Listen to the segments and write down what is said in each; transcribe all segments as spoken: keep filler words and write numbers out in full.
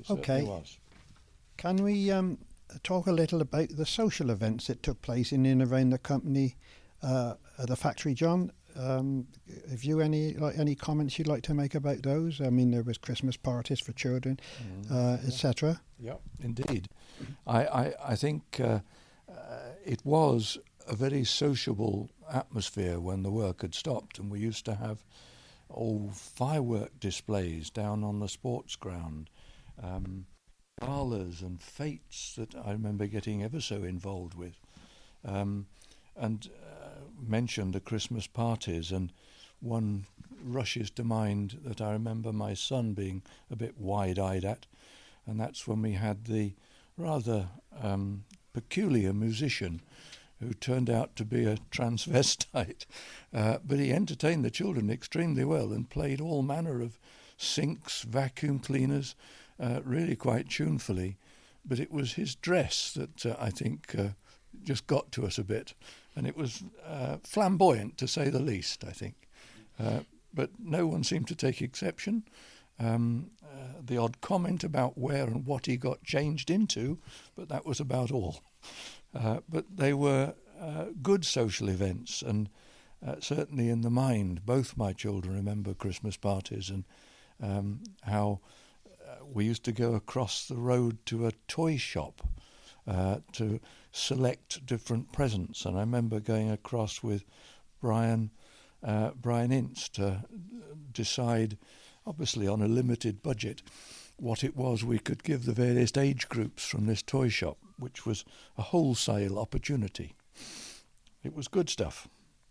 It certainly Okay. was. Can we um, talk a little about the social events that took place in and around the company uh, at the factory, John? Um, have you any like any comments you'd like to make about those? I mean, there was Christmas parties for children, Mm, uh, yeah. et cetera. Yeah, indeed. I, I, I think uh, uh, it was a very sociable atmosphere when the work had stopped, and we used to have oh, firework displays down on the sports ground, um, galas and fetes that I remember getting ever so involved with, um, and uh, mentioned the Christmas parties, and one rushes to mind that I remember my son being a bit wide-eyed at, and that's when we had the rather um, peculiar musician who turned out to be a transvestite, uh, but he entertained the children extremely well and played all manner of sinks, vacuum cleaners, uh, really quite tunefully. But it was his dress that uh, I think uh, just got to us a bit, and it was uh, flamboyant to say the least, I think. Uh, but no one seemed to take exception. Um, uh, the odd comment about where and what he got changed into, but that was about all. Uh, but they were uh, good social events, and uh, certainly in the mind, both my children remember Christmas parties and um, how uh, we used to go across the road to a toy shop uh, to select different presents. And I remember going across with Brian, uh, Brian Ince to decide, obviously on a limited budget, what it was we could give the various age groups from this toy shop, which was a wholesale opportunity. It was good stuff.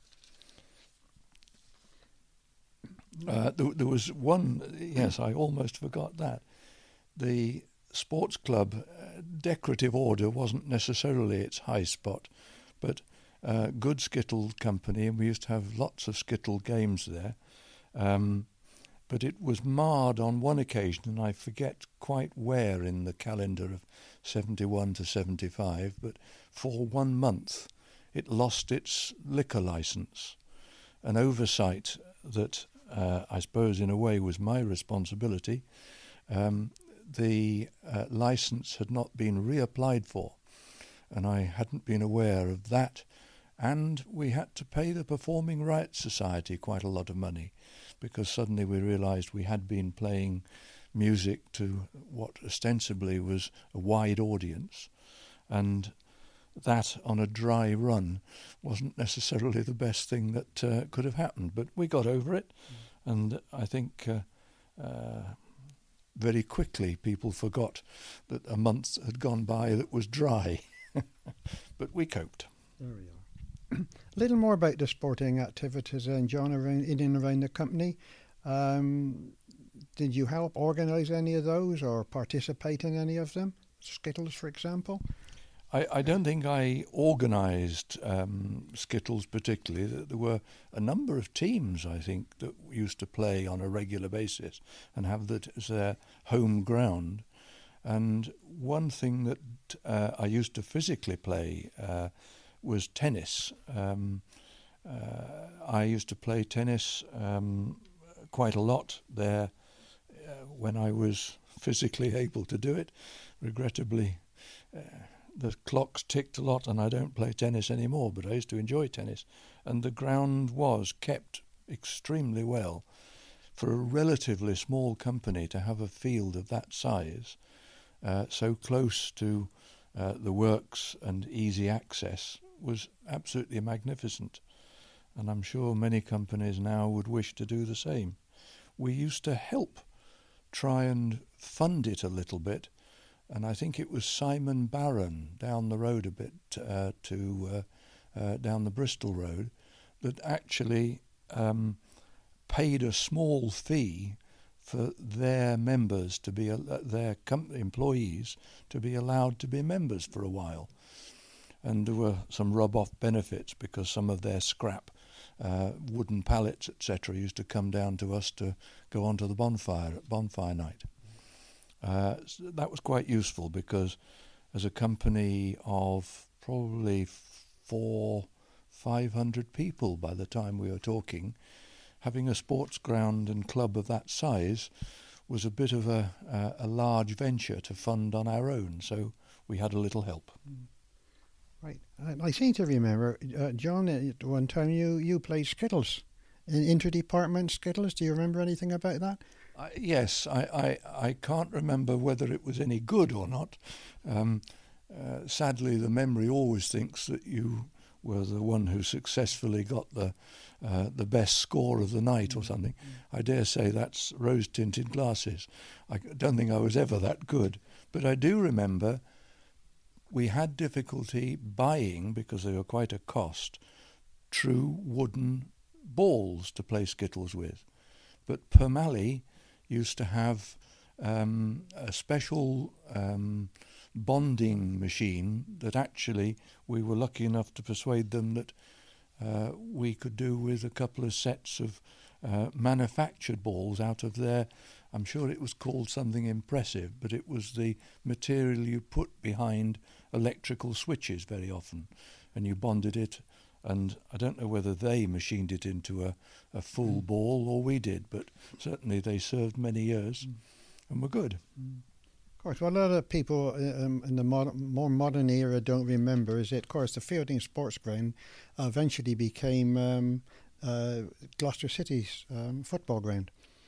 Uh, there, there was one, yes, I almost forgot that. The sports club uh, decorative order wasn't necessarily its high spot, but uh, good Skittle company, and we used to have lots of Skittle games there. Um, but it was marred on one occasion, and I forget quite where in the calendar of seventy-one to seventy-five, but for one month it lost its liquor licence, an oversight that uh, I suppose in a way was my responsibility. Um, the uh, licence had not been reapplied for, and I hadn't been aware of that, and we had to pay the Performing Rights Society quite a lot of money, because suddenly we realised we had been playing music to what ostensibly was a wide audience, and that on a dry run wasn't necessarily the best thing that uh, could have happened. But we got over it, mm. and I think uh, uh, very quickly people forgot that a month had gone by that was dry. But we coped. There we are. A little more about the sporting activities, and John, around, in and around the company. Um, did you help organise any of those or participate in any of them? Skittles, for example? I, I don't think I organised um, Skittles particularly. There were a number of teams, I think, that used to play on a regular basis and have that as their home ground. And one thing that uh, I used to physically play uh, was tennis. Um, uh, I used to play tennis um, quite a lot there uh, when I was physically able to do it. Regrettably, uh, the clocks ticked a lot and I don't play tennis anymore, but I used to enjoy tennis. And the ground was kept extremely well. For a relatively small company to have a field of that size, uh, so close to uh, the works and easy access, was absolutely magnificent. And I'm sure many companies now would wish to do the same. We used to help try and fund it a little bit, and I think it was Simon Barron down the road a bit uh, to uh, uh, down the Bristol Road that actually um, paid a small fee for their members to be uh, their company employees to be allowed to be members for a while, and there were some rub-off benefits because some of their scrap, uh, wooden pallets, et cetera, used to come down to us to go onto the bonfire at bonfire night. Uh, so that was quite useful because as a company of probably four, five hundred people by the time we were talking, having a sports ground and club of that size was a bit of a, a, a large venture to fund on our own, so we had a little help. Right. I, I seem to remember, uh, John, at one time you, you played Skittles, in inter-department Skittles. Do you remember anything about that? I, yes, I, I, I can't remember whether it was any good or not. Um, uh, sadly, the memory always thinks that you were the one who successfully got the uh, the best score of the night or something. Mm-hmm. I dare say that's rose-tinted glasses. I don't think I was ever that good. But I do remember we had difficulty buying, because they were quite a cost, true wooden balls to play Skittles with. But Permally used to have um, a special um, bonding machine that actually we were lucky enough to persuade them that uh, we could do with a couple of sets of uh, manufactured balls out of their, I'm sure it was called something impressive, but it was the material you put behind electrical switches very often, and you bonded it, and I don't know whether they machined it into a, a full mm. ball or we did, but certainly they served many years mm. and were good. Mm. Of course, what a lot of people um, in the mod- more modern era don't remember is that, of course, the Fielding Sports Ground eventually became um, uh, Gloucester City's um, football ground.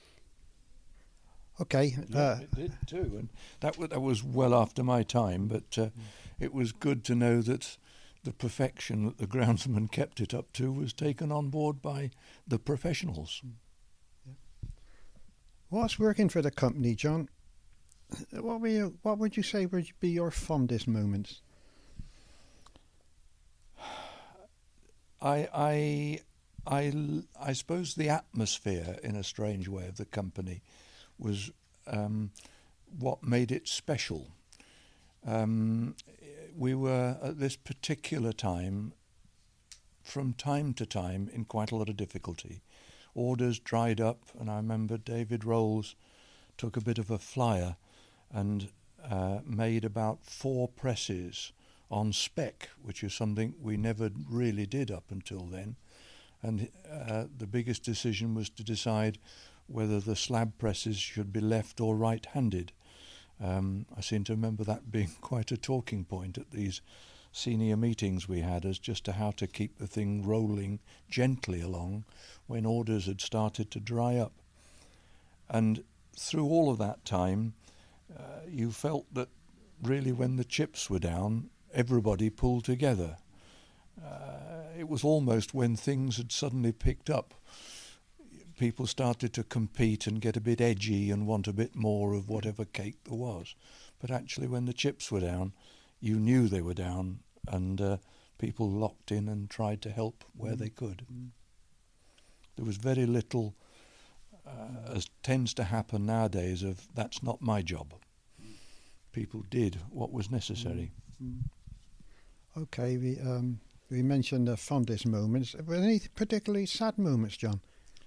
Okay. Yeah, uh, it did too, and that, w- that was well after my time, but uh, mm. it was good to know that the perfection that the groundsman kept it up to was taken on board by the professionals. Yeah. What's working for the company, John? What were you, what would you say would be your fondest moments? I, I, I, I suppose the atmosphere, in a strange way, of the company was um, what made it special. Um, we were, at this particular time, from time to time, in quite a lot of difficulty. Orders dried up, and I remember David Rolls took a bit of a flyer and uh, made about four presses on spec, which is something we never really did up until then. And uh, the biggest decision was to decide whether the slab presses should be left or right-handed. Um, I seem to remember that being quite a talking point at these senior meetings we had, as just to how to keep the thing rolling gently along when orders had started to dry up. And through all of that time, uh, you felt that really when the chips were down, everybody pulled together. Uh, it was almost when things had suddenly picked up, people started to compete and get a bit edgy and want a bit more of whatever cake there was. But actually when the chips were down, you knew they were down, and uh, people locked in and tried to help where mm. they could. Mm. There was very little, uh, as tends to happen nowadays, of that's not my job. People did what was necessary. Mm. Okay, we um, we mentioned the fondest moments. Were there any particularly sad moments, John?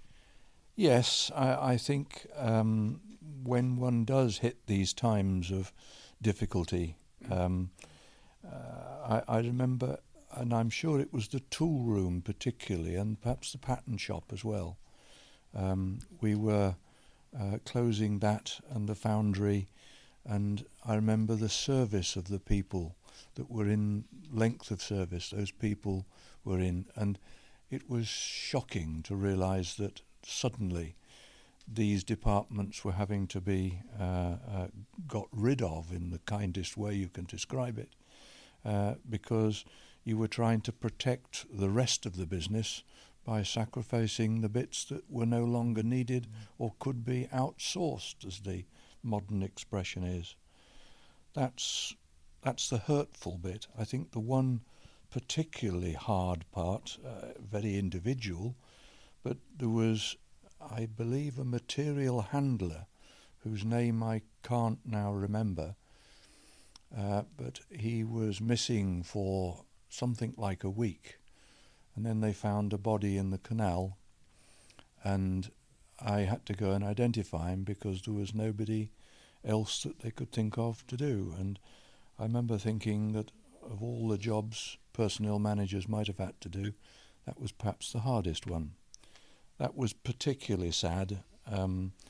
Yes, I, I think um, when one does hit these times of difficulty, um, uh, I, I remember, and I'm sure it was the tool room particularly, and perhaps the pattern shop as well. Um, we were uh, closing that and the foundry, and I remember the service of the people that were in length of service, those people were in, and it was shocking to realise that suddenly these departments were having to be uh, uh, got rid of in the kindest way you can describe it, uh, because you were trying to protect the rest of the business by sacrificing the bits that were no longer needed mm. or could be outsourced, as the modern expression is. That's that's the hurtful bit. I think the one particularly hard part, uh, very individual, but there was, I believe, a material handler whose name I can't now remember, uh, but he was missing for something like a week, and then they found a body in the canal, and I had to go and identify him because there was nobody else that they could think of to do. And I remember thinking that of all the jobs personnel managers might have had to do, that was perhaps the hardest one. That was particularly sad. Um,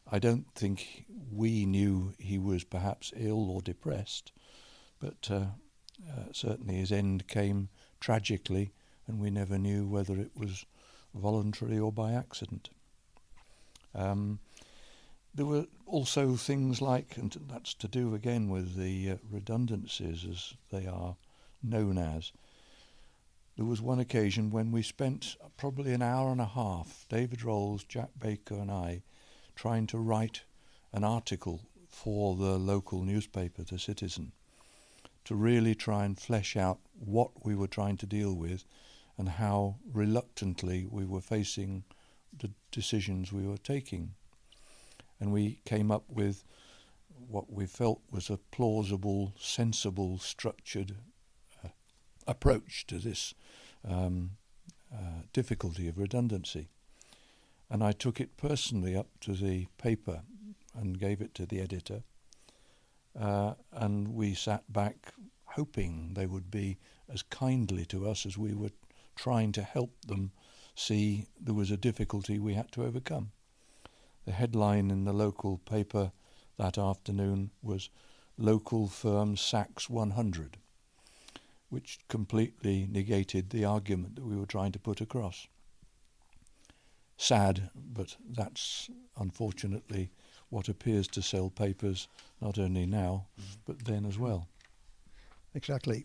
I don't think we knew he was perhaps ill or depressed, but uh, uh, certainly his end came tragically, and we never knew whether it was voluntary or by accident. Um, there were also things like, and that's to do again with the uh, redundancies as they are known as. There was one occasion when we spent probably an hour and a half, David Rolls, Jack Baker and I, trying to write an article for the local newspaper, The Citizen, to really try and flesh out what we were trying to deal with and how reluctantly we were facing the decisions we were taking. And we came up with what we felt was a plausible, sensible, structured uh, approach to this um, uh, difficulty of redundancy. And I took it personally up to the paper and gave it to the editor. Uh, and we sat back hoping they would be as kindly to us as we were trying to help them see there was a difficulty we had to overcome. The headline in the local paper that afternoon was "Local Firm Sacks one hundred," which completely negated the argument that we were trying to put across. Sad, but that's unfortunately what appears to sell papers, not only now, mm. but then as well. Exactly.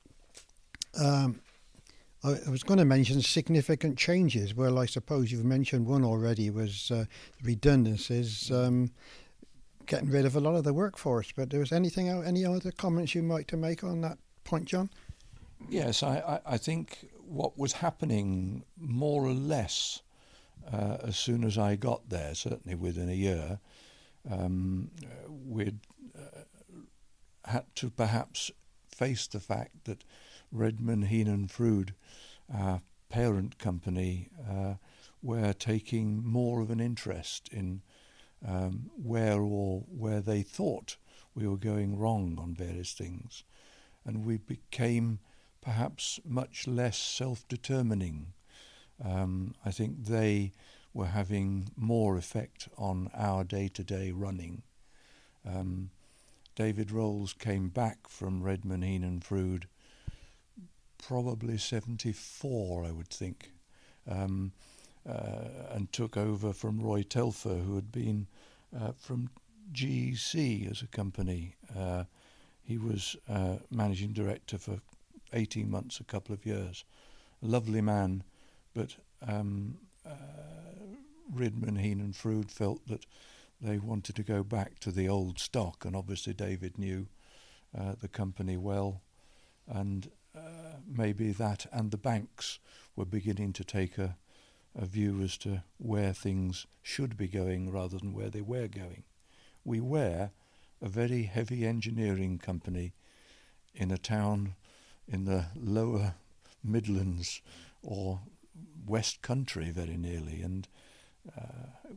Um, I, I was going to mention significant changes. Well, I suppose you've mentioned one already, was uh, redundancies, um, getting rid of a lot of the workforce. But there was anything, any other comments you might to make on that point, John? Yes, I, I, I think what was happening more or less uh, as soon as I got there, certainly within a year, um, we'd uh, had to perhaps face the fact that Redman, Heenan Froude, our parent company, uh, were taking more of an interest in um, where or where they thought we were going wrong on various things. And we became perhaps much less self-determining. Um, I think they were having more effect on our day-to-day running. Um, David Rolls came back from Redman, Heenan Froude probably seventy-four, I would think, um, uh, and took over from Roy Telfer, who had been uh, from G E C as a company. Uh, he was uh, managing director for eighteen months, a couple of years. A lovely man, but um, uh, Redman, Heenan Froude felt that they wanted to go back to the old stock, and obviously David knew uh, the company well, and uh, maybe that and the banks were beginning to take a, a view as to where things should be going rather than where they were going. We were a very heavy engineering company in a town in the lower Midlands or West Country very nearly, and uh,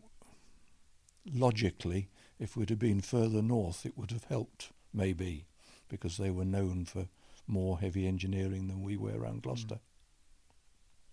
logically, if we'd have been further north, it would have helped, maybe, because they were known for more heavy engineering than we were around Gloucester. Mm.